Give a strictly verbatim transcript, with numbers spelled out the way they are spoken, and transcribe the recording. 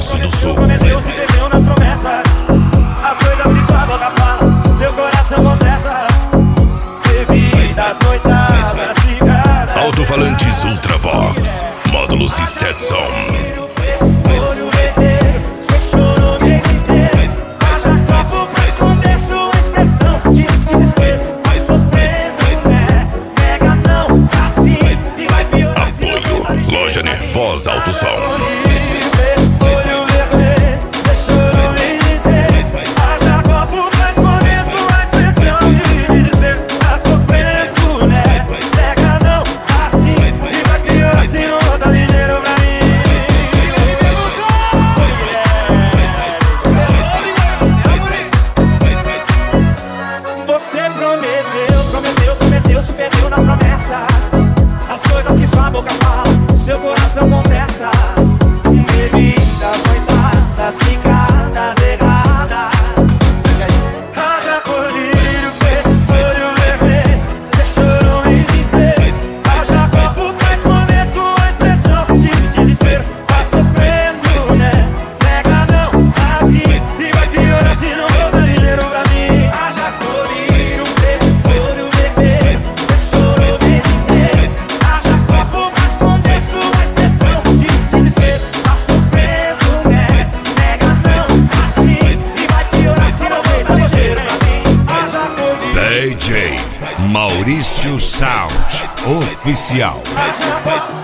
Grosso do Sul. Prometeu, se perdeu nas promessas. As coisas que sua boca fala, seu coração contesta. Bebidas, noitadas, cigadas. Alto-falantes Ultravox, módulos Stetson. Olho vermelho, você chorou o mês inteiro. Haja copo pra esconder sua expressão de desespero. Vai sofrendo, né? Pega não, assim e vai piorar. Apoio, Loja Nervosa Alto Som. Olho vermelho, você chorou o mês inteiro. Haja copo pra esconder sua expressão de desespero. Tá sofrendo, né? Pega não, assim e vai piorar. Se não volta ligeiro pra mim. Você prometeu, prometeu, prometeu, se perdeu nas promessas. As coisas que sua boca fala, seu coração contesta. Bebidas, noitadas, ficadas erradas. Haja colírio com esse olho vermelho. Você chorou o mês inteiro. Haja copo pra esconder sua expressão de desespero. Tá sofrendo, né? Pega não, assim e vai piorar se não volta ligeiro pra mim. Haja colírio com esse olho vermelho. Você chorou o mês inteiro. Haja copo pra esconder sua expressão de desespero. Tá sofrendo, né? Pega não, assim e vai piorar se não volta ligeiro pra mim. Haja colírio. D J Maurício Sound Oficial. Haja copo